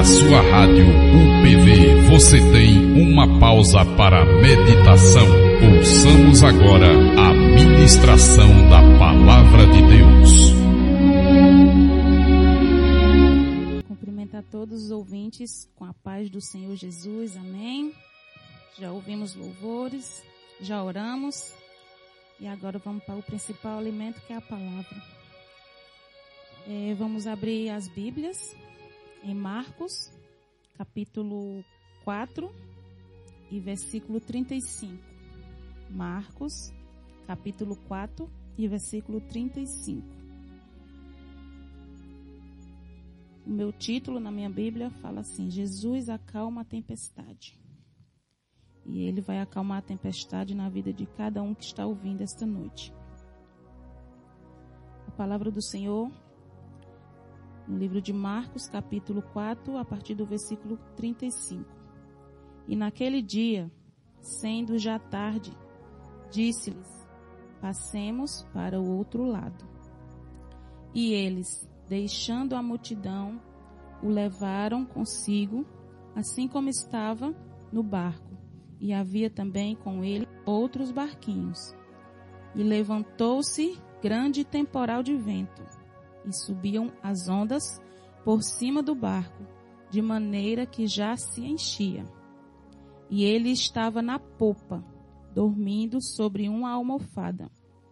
Na sua rádio UPV você tem uma pausa para meditação. Ouçamos agora a ministração da Palavra de Deus. Cumprimento a todos os ouvintes com a paz do Senhor Jesus, amém. Já ouvimos louvores, já oramos e agora vamos para o principal alimento, que é a palavra. Vamos abrir as Bíblias em Marcos, capítulo 4 e versículo 35. Marcos, capítulo 4 e versículo 35. O meu título na minha Bíblia fala assim: Jesus acalma a tempestade. E Ele vai acalmar a tempestade na vida de cada um que está ouvindo esta noite. A palavra do Senhor, no livro de Marcos, capítulo 4, a partir do versículo 35. E naquele dia, sendo já tarde, disse-lhes: passemos para o outro lado. E eles, deixando a multidão, o levaram consigo, assim como estava no barco. E havia também com ele outros barquinhos. E levantou-se grande temporal de vento, e subiam as ondas por cima do barco, de maneira que já se enchia. E ele estava na popa, dormindo sobre uma almofada.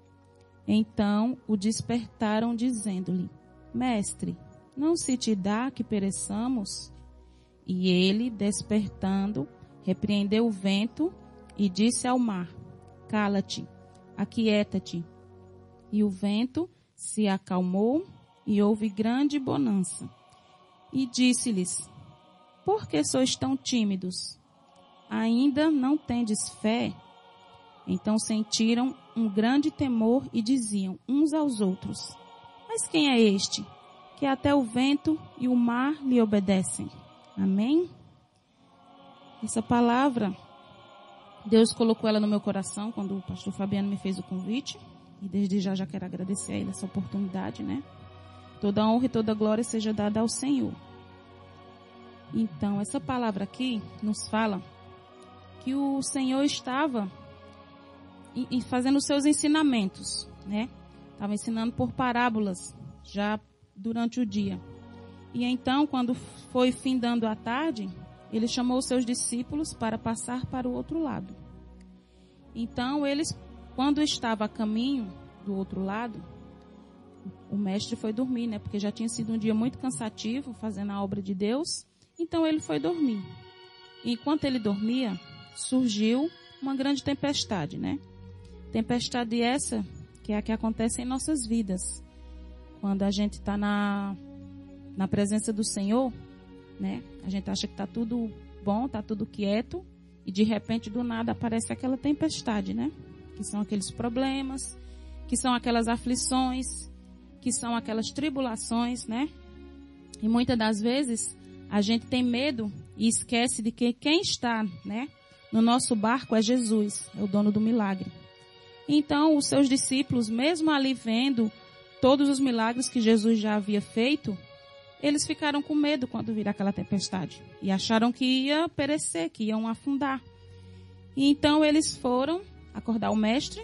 Então o despertaram, dizendo-lhe: Mestre, não se te dá que pereçamos? E ele, despertando, repreendeu o vento e disse ao mar: Cala-te, aquieta-te. E o vento se acalmou e houve grande bonança. E disse-lhes: Por que sois tão tímidos? Ainda não tendes fé? Então sentiram um grande temor e diziam uns aos outros: Mas quem é este, que até o vento e o mar lhe obedecem? Amém? Essa palavra, Deus colocou ela no meu coração quando o pastor Fabiano me fez o convite. E desde já quero agradecer a ele essa oportunidade, né? Toda honra e toda glória seja dada ao Senhor. Então, essa palavra aqui nos fala que o Senhor estava fazendo os seus ensinamentos, né? Estava ensinando por parábolas já durante o dia. E então, quando foi findando a tarde, ele chamou os seus discípulos para passar para o outro lado. Então, eles, quando estava a caminho do outro lado, o mestre foi dormir, né? Porque já tinha sido um dia muito cansativo fazendo a obra de Deus. Então, ele foi dormir. E enquanto ele dormia, surgiu uma grande tempestade, né? Tempestade essa que é a que acontece em nossas vidas. Quando a gente está na presença do Senhor, né? A gente acha que está tudo bom, está tudo quieto, e de repente do nada aparece aquela tempestade, né? Que são aqueles problemas, que são aquelas aflições, que são aquelas tribulações, né? E muitas das vezes a gente tem medo e esquece de que quem está, né, no nosso barco é Jesus, é o dono do milagre. Então os seus discípulos, mesmo ali vendo todos os milagres que Jesus já havia feito, eles ficaram com medo quando viram aquela tempestade. E acharam que ia perecer, que iam afundar. E então eles foram acordar o mestre.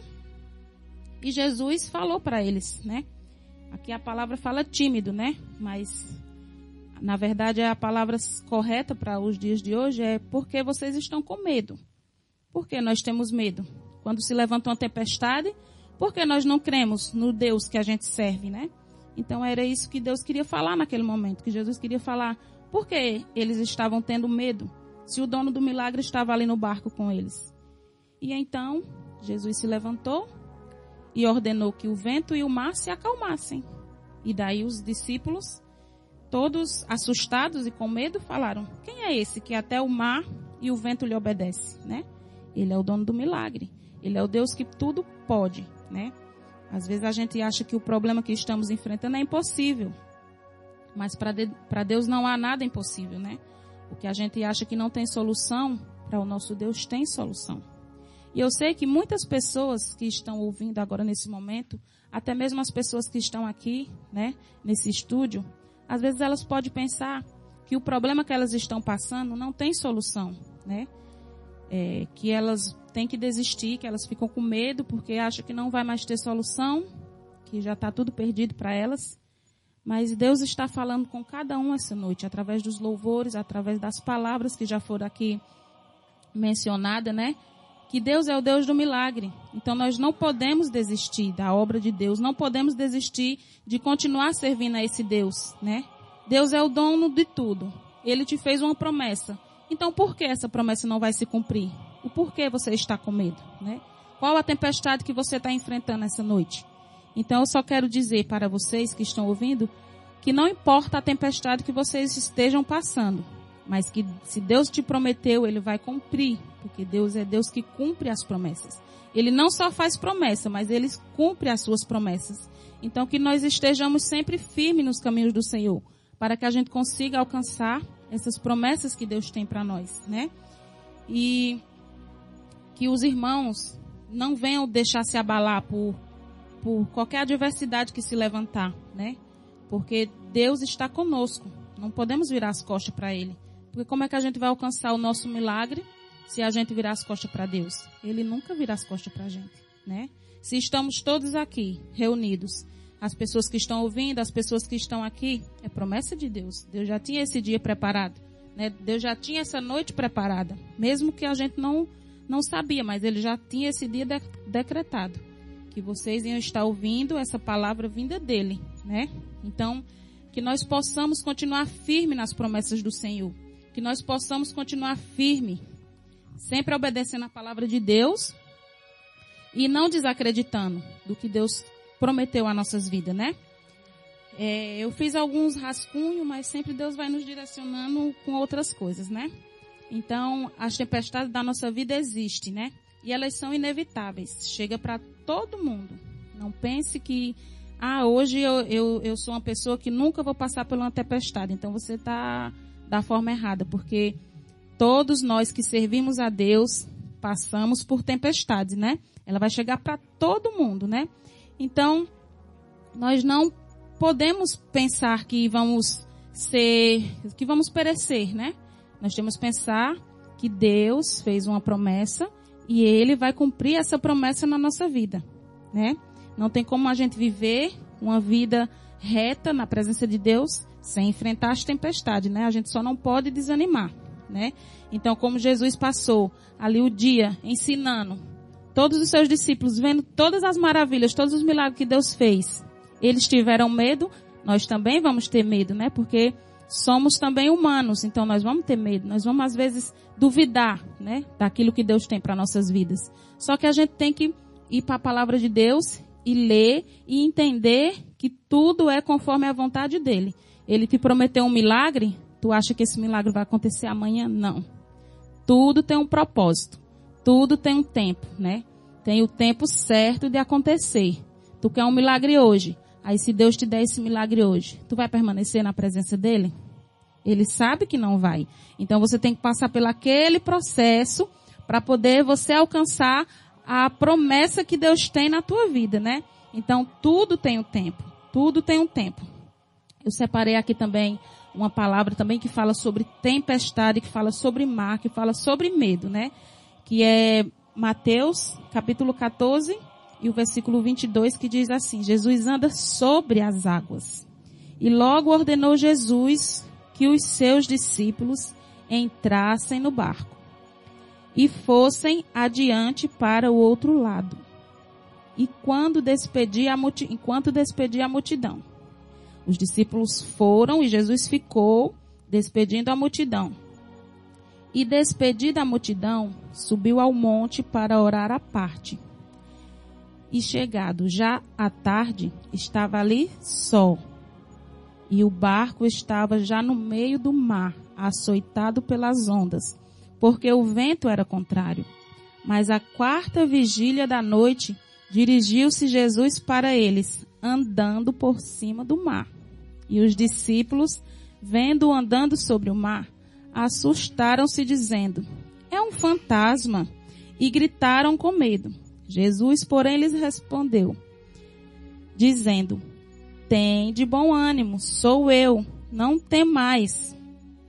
E Jesus falou para eles, né? Aqui a palavra fala tímido, né? Mas, na verdade, a palavra correta para os dias de hoje é: porque vocês estão com medo? Por que nós temos medo? Quando se levanta uma tempestade, por que nós não cremos no Deus que a gente serve, né? Então era isso que Deus queria falar naquele momento, que Jesus queria falar. Por que eles estavam tendo medo, se o dono do milagre estava ali no barco com eles? E então Jesus se levantou e ordenou que o vento e o mar se acalmassem. E daí os discípulos, todos assustados e com medo, falaram: quem é esse que até o mar e o vento lhe obedece, né? Ele é o dono do milagre. Ele é o Deus que tudo pode, né? Às vezes a gente acha que o problema que estamos enfrentando é impossível. Mas para Deus não há nada impossível, né? O que a gente acha que não tem solução, para o nosso Deus tem solução. E eu sei que muitas pessoas que estão ouvindo agora nesse momento, até mesmo as pessoas que estão aqui, né, nesse estúdio, às vezes elas podem pensar que o problema que elas estão passando não tem solução, né? Que elas têm que desistir, que elas ficam com medo porque acham que não vai mais ter solução, que já está tudo perdido para elas. Mas Deus está falando com cada um essa noite, através dos louvores, através das palavras que já foram aqui mencionadas, né? Que Deus é o Deus do milagre. Então nós não podemos desistir da obra de Deus, não podemos desistir de continuar servindo a esse Deus, né? Deus é o dono de tudo. Ele te fez uma promessa. Então por que essa promessa não vai se cumprir? O porquê você está com medo, né? Qual a tempestade que você está enfrentando essa noite? Então eu só quero dizer para vocês que estão ouvindo que não importa a tempestade que vocês estejam passando, mas que se Deus te prometeu, Ele vai cumprir, porque Deus é Deus que cumpre as promessas. Ele não só faz promessa, mas Ele cumpre as suas promessas. Então que nós estejamos sempre firmes nos caminhos do Senhor, para que a gente consiga alcançar essas promessas que Deus tem para nós, né? E que os irmãos não venham deixar se abalar por qualquer adversidade que se levantar, né? Porque Deus está conosco. Não podemos virar as costas para Ele. Porque como é que a gente vai alcançar o nosso milagre se a gente virar as costas para Deus? Ele nunca virá as costas para a gente, né? Se estamos todos aqui, reunidos, as pessoas que estão ouvindo, as pessoas que estão aqui, é promessa de Deus. Deus já tinha esse dia preparado, né? Deus já tinha essa noite preparada. Mesmo que a gente não sabia, mas Ele já tinha esse dia decretado. Que vocês iam estar ouvindo essa palavra vinda dEle, né? Então, que nós possamos continuar firme nas promessas do Senhor. Que nós possamos continuar firme, sempre obedecendo a palavra de Deus e não desacreditando do que Deus prometeu às nossas vidas, né? Eu fiz alguns rascunhos, mas sempre Deus vai nos direcionando com outras coisas, né? Então, as tempestades da nossa vida existem, né? E elas são inevitáveis. Chega para todo mundo. Não pense que, hoje eu sou uma pessoa que nunca vou passar por uma tempestade. Então, você está da forma errada, porque todos nós que servimos a Deus passamos por tempestades, né? Ela vai chegar para todo mundo, né? Então, nós não podemos pensar que vamos perecer, né? Nós temos que pensar que Deus fez uma promessa e Ele vai cumprir essa promessa na nossa vida, né? Não tem como a gente viver uma vida reta na presença de Deus sem enfrentar as tempestades, né? A gente só não pode desanimar, né? Então, como Jesus passou ali o dia ensinando todos os seus discípulos, vendo todas as maravilhas, todos os milagres que Deus fez, eles tiveram medo, nós também vamos ter medo, né? Porque somos também humanos, então nós vamos ter medo, nós vamos às vezes duvidar, né? Daquilo que Deus tem para nossas vidas. Só que a gente tem que ir para a palavra de Deus e ler e entender que tudo é conforme a vontade dEle. Ele te prometeu um milagre, tu acha que esse milagre vai acontecer amanhã? Não. Tudo tem um propósito. Tudo tem um tempo, né? Tem o tempo certo de acontecer. Tu quer um milagre hoje. Aí se Deus te der esse milagre hoje, tu vai permanecer na presença dEle? Ele sabe que não vai. Então você tem que passar por aquele processo para poder você alcançar a promessa que Deus tem na tua vida, né? Então tudo tem um tempo. Tudo tem um tempo. Eu separei aqui também uma palavra também que fala sobre tempestade, que fala sobre mar, que fala sobre medo, né? Que é Mateus, capítulo 14, e o versículo 22, que diz assim: Jesus anda sobre as águas. E logo ordenou Jesus que os seus discípulos entrassem no barco e fossem adiante para o outro lado. E enquanto despedia a multidão, os discípulos foram e Jesus ficou despedindo a multidão. E despedida a multidão, subiu ao monte para orar à parte. E chegado já à tarde, estava ali só. E o barco estava já no meio do mar, açoitado pelas ondas, porque o vento era contrário. Mas à 4ª vigília da noite, dirigiu-se Jesus para eles, andando por cima do mar. E os discípulos, vendo-o andando sobre o mar, assustaram-se, dizendo: é um fantasma, e gritaram com medo. Jesus, porém, lhes respondeu, dizendo: tem de bom ânimo, sou eu, não temais.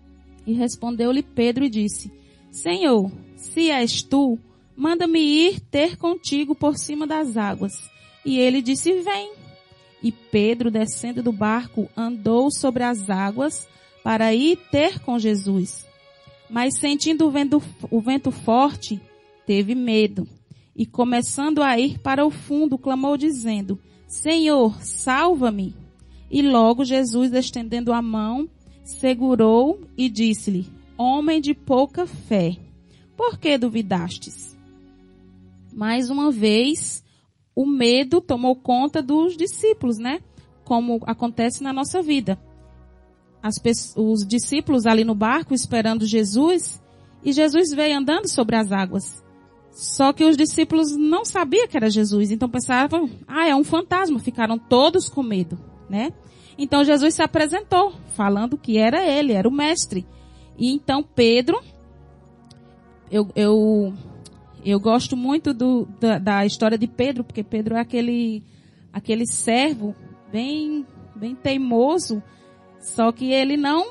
E respondeu-lhe Pedro e disse: Senhor, se és tu, manda-me ir ter contigo por cima das águas. E ele disse: Vem. E Pedro, descendo do barco, andou sobre as águas para ir ter com Jesus. Mas sentindo o vento forte, teve medo. E começando a ir para o fundo, clamou dizendo: Senhor, salva-me. E logo Jesus, estendendo a mão, segurou e disse-lhe: Homem de pouca fé, por que duvidastes? Mais uma vez, o medo tomou conta dos discípulos, né? Como acontece na nossa vida. Os discípulos ali no barco esperando Jesus, e Jesus veio andando sobre as águas. Só que os discípulos não sabiam que era Jesus, então pensavam: é um fantasma, ficaram todos com medo, né? Então Jesus se apresentou, falando que era ele, era o mestre. E então Pedro, eu gosto muito da história de Pedro, porque Pedro é aquele servo bem teimoso, só que ele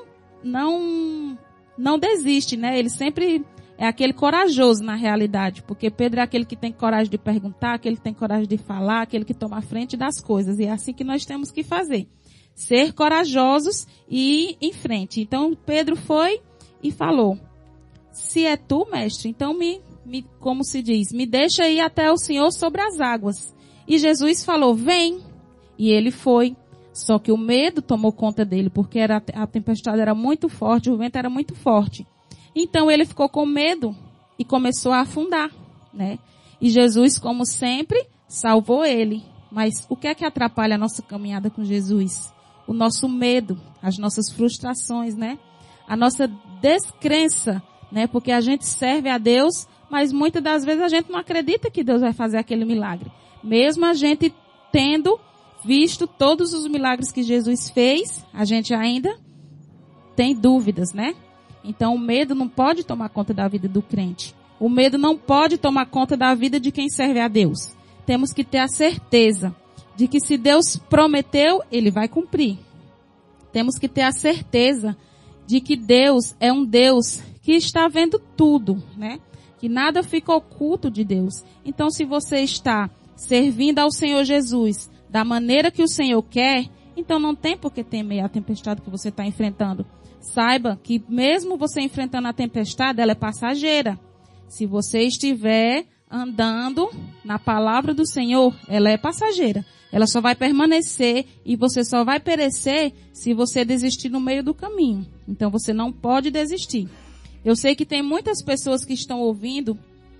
não desiste, né? Ele sempre é aquele corajoso na realidade, porque Pedro é aquele que tem coragem de perguntar, aquele que tem coragem de falar, aquele que toma a frente das coisas. E é assim que nós temos que fazer. Ser corajosos e ir em frente. Então Pedro foi e falou: se é tu, mestre, então como se diz, me deixa ir até o Senhor sobre as águas. E Jesus falou: vem. E ele foi. Só que o medo tomou conta dele, porque a tempestade era muito forte, o vento era muito forte. Então ele ficou com medo e começou a afundar, né? E Jesus, como sempre, salvou ele. Mas o que é que atrapalha a nossa caminhada com Jesus? O nosso medo, as nossas frustrações, né? A nossa descrença, né? Porque a gente serve a Deus, mas muitas das vezes a gente não acredita que Deus vai fazer aquele milagre. Mesmo a gente tendo visto todos os milagres que Jesus fez, a gente ainda tem dúvidas, né? Então o medo não pode tomar conta da vida do crente. O medo não pode tomar conta da vida de quem serve a Deus. Temos que ter a certeza de que se Deus prometeu, Ele vai cumprir. Temos que ter a certeza de que Deus é um Deus que está vendo tudo, né? Que nada fica oculto de Deus. Então, se você está servindo ao Senhor Jesus da maneira que o Senhor quer, então não tem por que temer a tempestade que você está enfrentando. Saiba que mesmo você enfrentando a tempestade, ela é passageira. Se você estiver andando na palavra do Senhor, ela é passageira. Ela só vai permanecer e você só vai perecer se você desistir no meio do caminho. Então você não pode desistir. Eu sei que tem muitas pessoas que estão ouvindo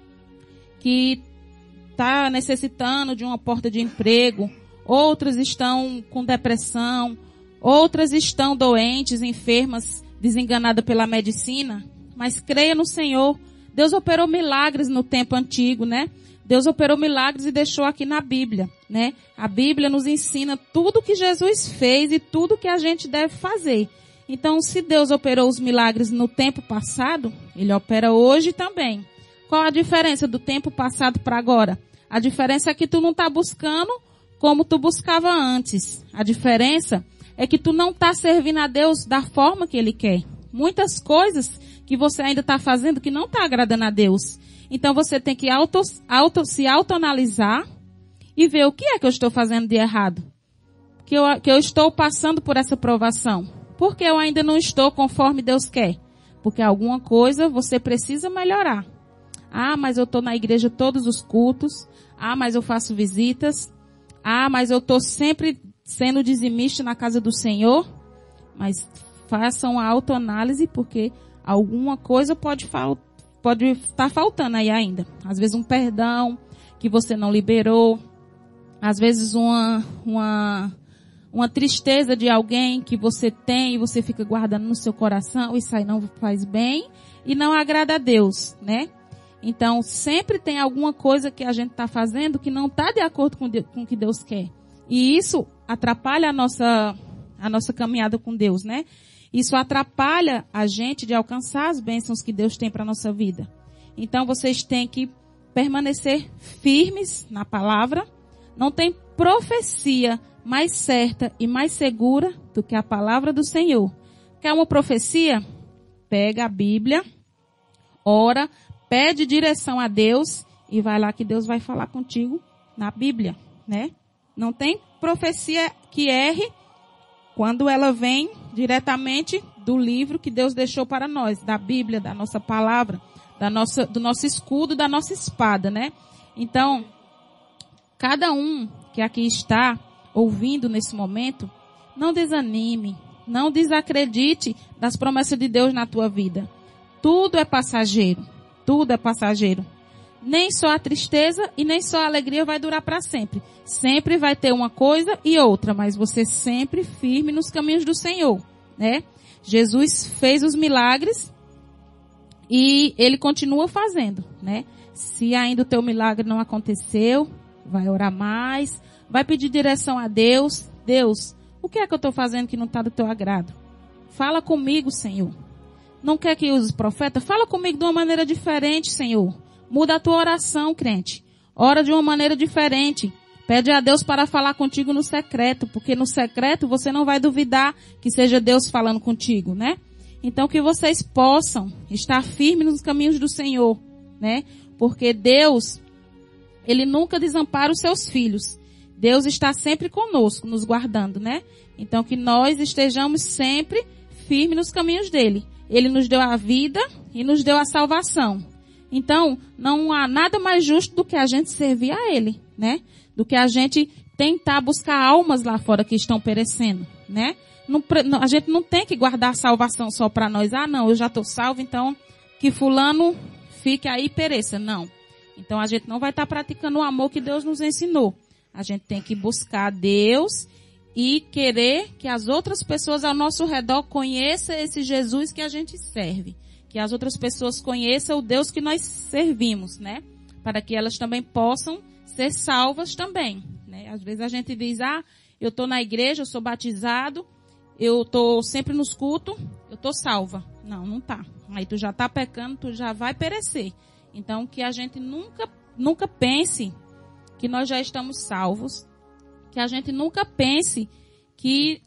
que está necessitando de uma porta de emprego, outras estão com depressão, outras estão doentes, enfermas, desenganadas pela medicina, mas creia no Senhor. Deus operou milagres no tempo antigo, né? Deus operou milagres e deixou aqui na Bíblia, né? A Bíblia nos ensina tudo que Jesus fez e tudo que a gente deve fazer. Então, se Deus operou os milagres no tempo passado, Ele opera hoje também. Qual a diferença do tempo passado para agora? A diferença é que tu não está buscando como tu buscava antes. A diferença é que tu não está servindo a Deus da forma que Ele quer. Muitas coisas que você ainda está fazendo que não está agradando a Deus. Então você tem que se autoanalisar e ver o que é que eu estou fazendo de errado. Que eu estou passando por essa provação. Porque eu ainda não estou conforme Deus quer. Porque alguma coisa você precisa melhorar. Mas eu estou na igreja todos os cultos. Mas eu faço visitas. Mas eu estou sempre sendo dizimista na casa do Senhor. Mas façam a autoanálise, porque alguma coisa pode estar faltando aí ainda. Às vezes um perdão que você não liberou. Às vezes uma tristeza de alguém que você tem e você fica guardando no seu coração. Isso aí não faz bem e não agrada a Deus, né? Então, sempre tem alguma coisa que a gente está fazendo que não está de acordo com o que Deus quer. E isso atrapalha a nossa caminhada com Deus, né? Isso atrapalha a gente de alcançar as bênçãos que Deus tem para a nossa vida. Então, vocês têm que permanecer firmes na palavra. Não tem profecia mais certa e mais segura do que a palavra do Senhor. Quer uma profecia? pega a Bíblia, ora, pede direção a Deus e vai lá que Deus vai falar contigo na Bíblia, né? Não tem profecia que erre quando ela vem diretamente do livro que Deus deixou para nós, da Bíblia, da nossa palavra, do nosso escudo, da nossa espada, né? Então, cada um que aqui está ouvindo nesse momento, não desanime, não desacredite das promessas de Deus na tua vida. Tudo é passageiro, tudo é passageiro. Nem só a tristeza e nem só a alegria vai durar para sempre. Sempre vai ter uma coisa e outra, mas você sempre firme nos caminhos do Senhor, né? Jesus fez os milagres e Ele continua fazendo, né? Se ainda o teu milagre não aconteceu, vai orar mais, vai pedir direção a Deus. Deus, o que é que eu estou fazendo que não está do teu agrado? Fala comigo, Senhor. Não quer que use profeta? Fala comigo de uma maneira diferente, Senhor. Muda a tua oração, crente. Ora de uma maneira diferente. Pede a Deus para falar contigo no secreto, porque no secreto você não vai duvidar que seja Deus falando contigo, né? Então que vocês possam estar firmes nos caminhos do Senhor, né? Porque Deus, Ele nunca desampara os seus filhos. Deus está sempre conosco, nos guardando, né? Então que nós estejamos sempre firmes nos caminhos dele. Ele nos deu a vida e nos deu a salvação. Então, não há nada mais justo do que a gente servir a Ele, né? Do que a gente tentar buscar almas lá fora que estão perecendo, né? A gente não tem que guardar a salvação só para nós. Ah, não, eu já estou salvo, então que fulano fique aí e pereça. Não. Então a gente não vai estar praticando o amor que Deus nos ensinou. A gente tem que buscar Deus e querer que as outras pessoas ao nosso redor conheçam esse Jesus que a gente serve. Que as outras pessoas conheçam o Deus que nós servimos, né? Para que elas também possam ser salvas também, né? Às vezes a gente diz, eu estou na igreja, eu sou batizado, eu estou sempre nos cultos, eu estou salva. Não, não tá. Aí tu já está pecando, tu já vai perecer. Então que a gente nunca pense que nós já estamos salvos, que a gente nunca pense que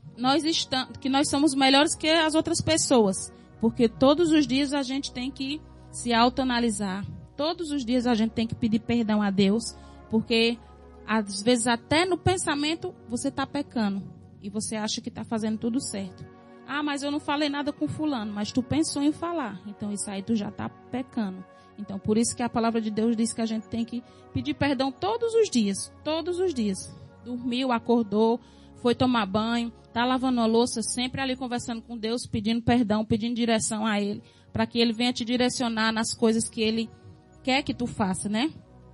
nós somos melhores que as outras pessoas. Porque todos os dias a gente tem que se autoanalisar. Todos os dias a gente tem que pedir perdão a Deus. Porque às vezes até no pensamento você está pecando. E você acha que está fazendo tudo certo. Mas eu não falei nada com fulano. Mas tu pensou em falar. Então isso aí tu já está pecando. Então por isso que a palavra de Deus diz que a gente tem que pedir perdão todos os dias. Todos os dias. Dormiu, acordou, foi tomar banho, está lavando a louça, sempre ali conversando com Deus, pedindo perdão, pedindo direção a Ele, para que Ele venha te direcionar nas coisas que Ele quer que tu faça, né?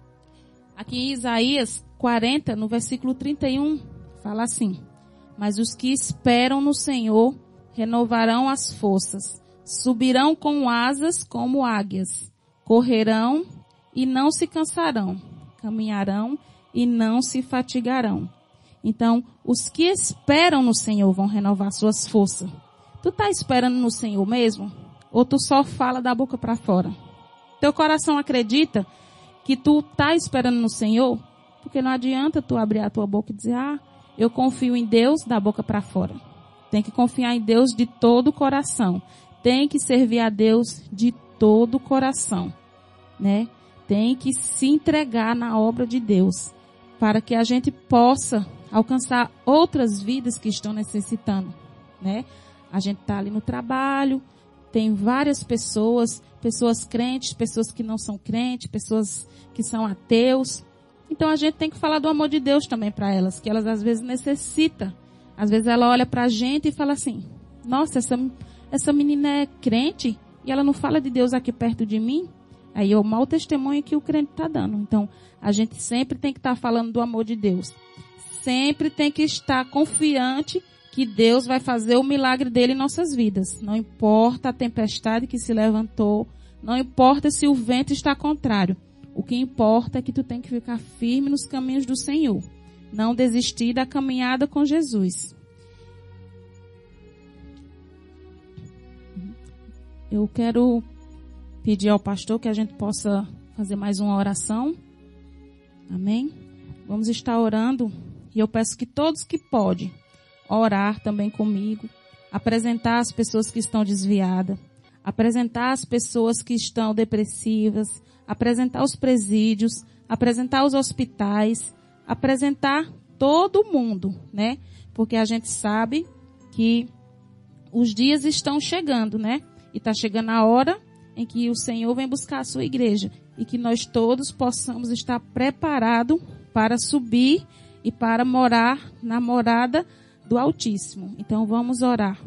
Aqui em Isaías 40, no versículo 31, fala assim: mas os que esperam no Senhor renovarão as forças, subirão com asas como águias, correrão e não se cansarão, caminharão e não se fatigarão. Então, os que esperam no Senhor vão renovar suas forças. Tu tá esperando no Senhor mesmo? Ou tu só fala da boca para fora? Teu coração acredita que tu tá esperando no Senhor? Porque não adianta tu abrir a tua boca e dizer, eu confio em Deus da boca para fora. Tem que confiar em Deus de todo o coração. Tem que servir a Deus de todo o coração, né? Tem que se entregar na obra de Deus, para que a gente possa alcançar outras vidas que estão necessitando, né? A gente está ali no trabalho, tem várias pessoas crentes, pessoas que não são crentes, pessoas que são ateus. Então a gente tem que falar do amor de Deus também para elas, que elas às vezes necessitam. Às vezes ela olha para a gente e fala assim, nossa, essa menina é crente e ela não fala de Deus aqui perto de mim. Aí é o mau testemunho que o crente está dando. Então, a gente sempre tem que estar falando do amor de Deus. Sempre tem que estar confiante que Deus vai fazer o milagre dele em nossas vidas. Não importa a tempestade que se levantou, não importa se o vento está contrário. O que importa é que tu tem que ficar firme nos caminhos do Senhor. Não desistir da caminhada com Jesus. Eu quero pedir ao pastor que a gente possa fazer mais uma oração. Amém? Vamos estar orando. E eu peço que todos que podem orar também comigo. Apresentar as pessoas que estão desviadas. apresentar as pessoas que estão depressivas, apresentar os presídios, apresentar os hospitais, apresentar todo mundo, né? Porque a gente sabe que os dias estão chegando, né? E está chegando a hora em que o Senhor vem buscar a sua igreja e que nós todos possamos estar preparados para subir e para morar na morada do Altíssimo. Então vamos orar.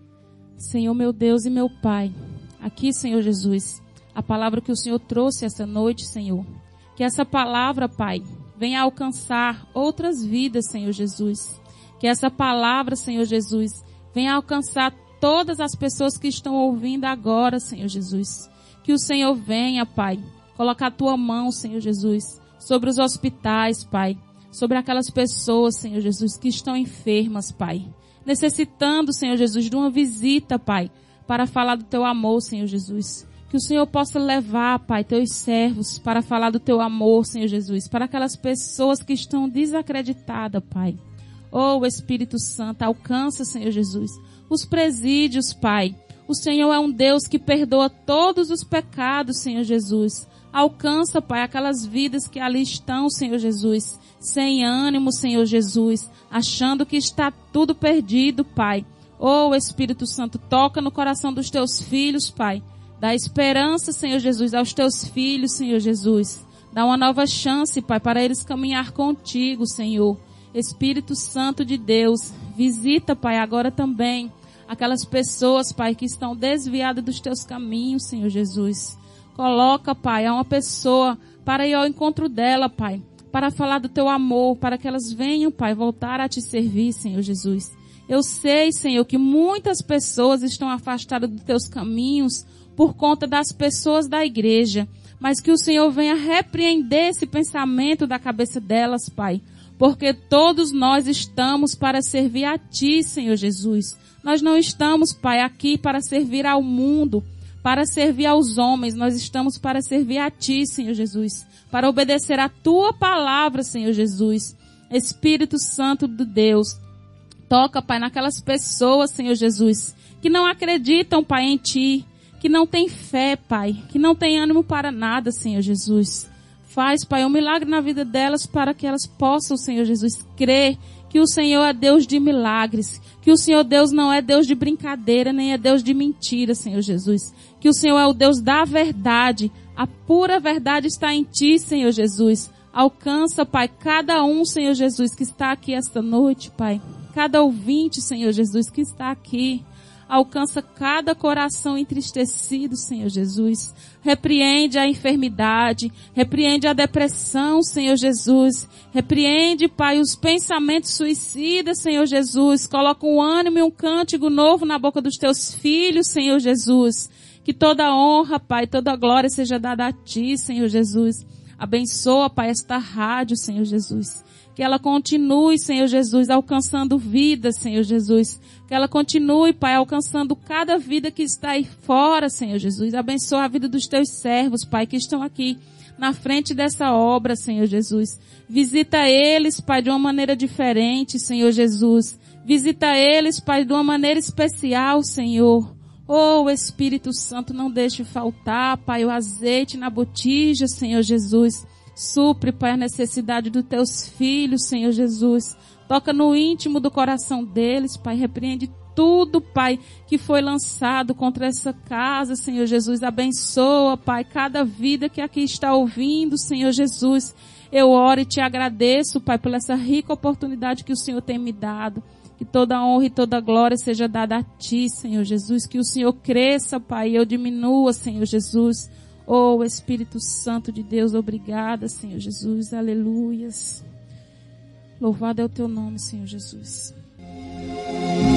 Senhor meu Deus e meu Pai, aqui, Senhor Jesus, a palavra que o Senhor trouxe essa noite, Senhor, que essa palavra, Pai, venha alcançar outras vidas, Senhor Jesus. Que essa palavra, Senhor Jesus, venha alcançar todas as pessoas que estão ouvindo agora, Senhor Jesus. Que o Senhor venha, Pai, colocar a tua mão, Senhor Jesus, sobre os hospitais, Pai, sobre aquelas pessoas, Senhor Jesus, que estão enfermas, Pai, necessitando, Senhor Jesus, de uma visita, Pai, para falar do teu amor, Senhor Jesus. Que o Senhor possa levar, Pai, teus servos para falar do teu amor, Senhor Jesus, para aquelas pessoas que estão desacreditadas, Pai. Oh, Espírito Santo, alcança, Senhor Jesus, os presídios, Pai. O Senhor é um Deus que perdoa todos os pecados, Senhor Jesus. Alcança, Pai, aquelas vidas que ali estão, Senhor Jesus, sem ânimo, Senhor Jesus, achando que está tudo perdido, Pai. Oh, Espírito Santo, toca no coração dos teus filhos, Pai. Dá esperança, Senhor Jesus, aos teus filhos, Senhor Jesus. Dá uma nova chance, Pai, para eles caminhar contigo, Senhor. Espírito Santo de Deus, visita, Pai, agora também aquelas pessoas, Pai, que estão desviadas dos teus caminhos, Senhor Jesus. Coloca, Pai, uma pessoa para ir ao encontro dela, Pai, para falar do teu amor, para que elas venham, Pai, voltar a te servir, Senhor Jesus. Eu sei, Senhor, que muitas pessoas estão afastadas dos teus caminhos por conta das pessoas da igreja, mas que o Senhor venha repreender esse pensamento da cabeça delas, Pai, porque todos nós estamos para servir a Ti, Senhor Jesus. Nós não estamos, Pai, aqui para servir ao mundo, para servir aos homens. Nós estamos para servir a Ti, Senhor Jesus, para obedecer a Tua palavra, Senhor Jesus. Espírito Santo de Deus, toca, Pai, naquelas pessoas, Senhor Jesus, que não acreditam, Pai, em Ti, que não tem fé, Pai, que não tem ânimo para nada, Senhor Jesus. Faz, Pai, um milagre na vida delas para que elas possam, Senhor Jesus, crer que o Senhor é Deus de milagres, que o Senhor Deus não é Deus de brincadeira, nem é Deus de mentira, Senhor Jesus. Que o Senhor é o Deus da verdade, a pura verdade está em Ti, Senhor Jesus. Alcança, Pai, cada um, Senhor Jesus, que está aqui esta noite, Pai. Cada ouvinte, Senhor Jesus, que está aqui. Alcança cada coração entristecido, Senhor Jesus. Repreende a enfermidade, repreende a depressão, Senhor Jesus. Repreende, Pai, os pensamentos suicidas, Senhor Jesus. Coloca um ânimo e um cântico novo na boca dos teus filhos, Senhor Jesus. Que toda honra, Pai, toda glória seja dada a Ti, Senhor Jesus. Abençoa, Pai, esta rádio, Senhor Jesus. Que ela continue, Senhor Jesus, alcançando vidas, Senhor Jesus. Que ela continue, Pai, alcançando cada vida que está aí fora, Senhor Jesus. Abençoa a vida dos teus servos, Pai, que estão aqui na frente dessa obra, Senhor Jesus. Visita eles, Pai, de uma maneira diferente, Senhor Jesus. Visita eles, Pai, de uma maneira especial, Senhor. Oh, Espírito Santo, não deixe faltar, Pai, o azeite na botija, Senhor Jesus. Supre, Pai, a necessidade dos teus filhos, Senhor Jesus. Toca no íntimo do coração deles, Pai. Repreende tudo, Pai, que foi lançado contra essa casa, Senhor Jesus. Abençoa, Pai, cada vida que aqui está ouvindo, Senhor Jesus. Eu oro e te agradeço, Pai, por essa rica oportunidade que o Senhor tem me dado. Que toda honra e toda glória seja dada a Ti, Senhor Jesus. Que o Senhor cresça, Pai, e eu diminua, Senhor Jesus. Oh, Espírito Santo de Deus, obrigada, Senhor Jesus, aleluias. Louvado é o Teu nome, Senhor Jesus.